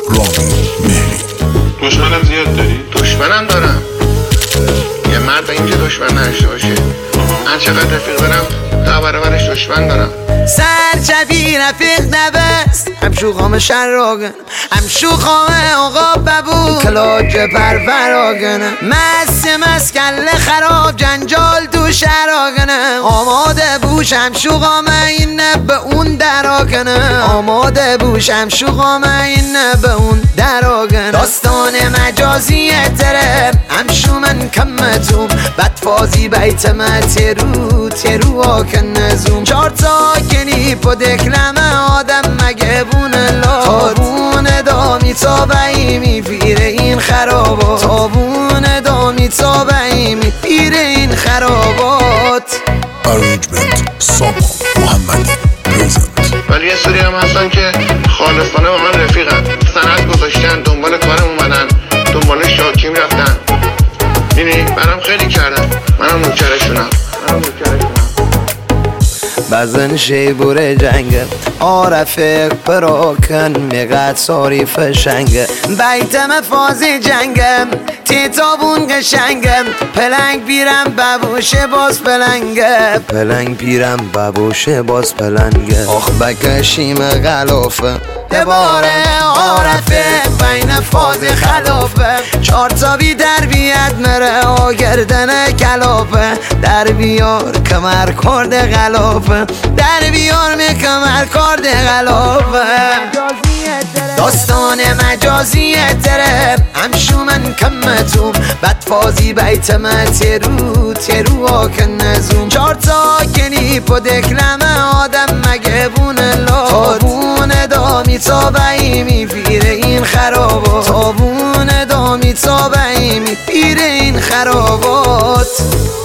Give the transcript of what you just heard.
رامین مهری. دشمنم زیاد داری؟ دشمنم دارم. یه مرد اینجا دشمن نشته باشه. من چقدر رفیق دارم تا برابرش دشمن دارم. سرچپی رفیق نبست هم شوخام شراغن هم شوخام آقا ببو کلاج پرفراغنه مست کل خراب جنجال تو شراغنه آماده بوشم شوخام این به اون دراغنه آماده بوشم شوخام این به اون دراغنه داستان مجازی تره هم شومن کمتون بدفازی بیت ما ترو آکن نزوم چار تا کنی پا دکلمه آدم مگه بونه لا تابون دامی تابعی میفیره این خرابات تابون دامی تابعی میفیره این خرابات. ارنجمنت سامان محمدی پرزنت. ولی یه سری هم هستن که خالصانه با من رفیقن، سند گذاشتن، دنبال کارم اومدن، دنبال شاکیم رفتن. بینی برام خیلی کردن، منم نوکرشونم. بزن شیبور جنگه آرفق پراکن میقد ساری فشنگه بیتم فازی جنگم تیتابون قشنگم پلنگ بیرم ببوشه باز پلنگه پلنگ بیرم ببوشه باز پلنگه آخ بکشیم غلافه دباره عارفه بین فاز خلافه چار تا بی در بیاد مره آگردن کلافه در بیار کمر کرده غلافه در بیار می کمر کرده غلافه داستان مجازی تره هم شومن کمتون بدفازی بیت ما ترو آکن نزوم چار تا کنی پا دکلمه آدم مگه بونه لا تابون دامی تابعی میفیره این خرابات تابون دامی تابعی میفیره این خرابات.